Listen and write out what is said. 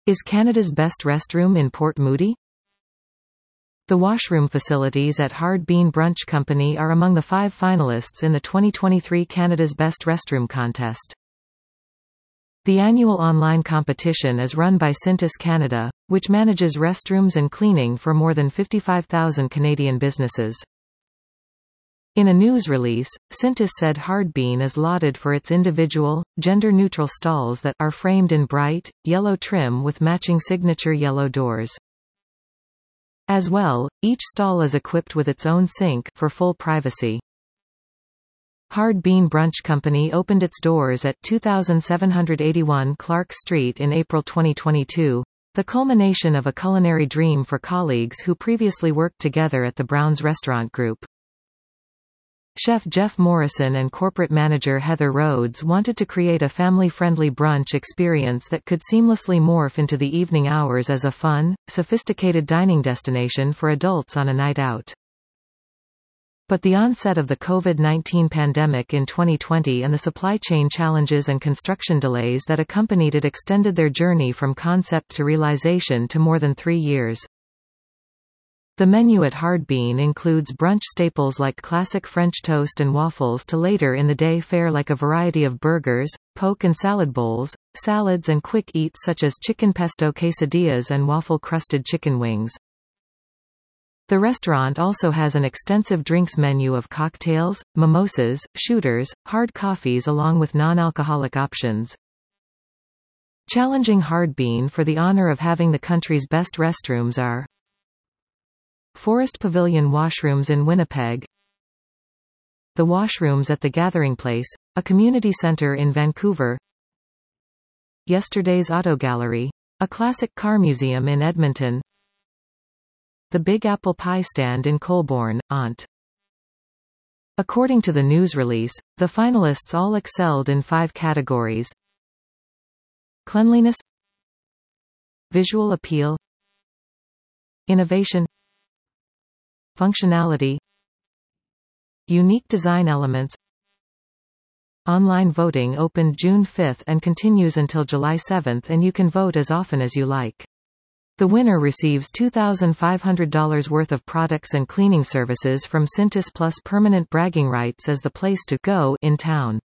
Is Canada's best restroom in Port Moody? The washroom facilities at Hard Bean Brunch Company are among the 5 finalists in the 2023 Canada's Best Restroom contest. The annual online competition is run by Cintas Canada, which manages restrooms and cleaning for more than 55,000 Canadian businesses. In a news release, Cintas said Hard Bean is lauded for its individual, gender-neutral stalls that are framed in bright, yellow trim with matching signature yellow doors. As well, each stall is equipped with its own sink for full privacy. Hard Bean Brunch Company opened its doors at 2781 Clark Street in April 2022, the culmination of a culinary dream for colleagues who previously worked together at the Browns Restaurant Group. Chef Jeff Morrison and corporate manager Heather Rhodes wanted to create a family-friendly brunch experience that could seamlessly morph into the evening hours as a fun, sophisticated dining destination for adults on a night out. But the onset of the COVID-19 pandemic in 2020 and the supply chain challenges and construction delays that accompanied it extended their journey from concept to realization to more than 3 years. The menu at Hard Bean includes brunch staples like classic French toast and waffles to later in the day fare like a variety of burgers, poke and salad bowls, salads and quick eats such as chicken pesto quesadillas and waffle-crusted chicken wings. The restaurant also has an extensive drinks menu of cocktails, mimosas, shooters, hard coffees along with non-alcoholic options. Challenging Hard Bean for the honor of having the country's best restrooms are Forest Pavilion Washrooms in Winnipeg, the Washrooms at the Gathering Place, a community center in Vancouver, Yesterday's Auto Gallery, a classic car museum in Edmonton, the Big Apple Pie Stand in Colborne, Ont. According to the news release, the finalists all excelled in 5 categories: cleanliness, visual appeal, innovation, functionality, unique design elements. Online voting opened June 5 and continues until July 7, and you can vote as often as you like. The winner receives $2,500 worth of products and cleaning services from Cintas plus permanent bragging rights as the place to go in town.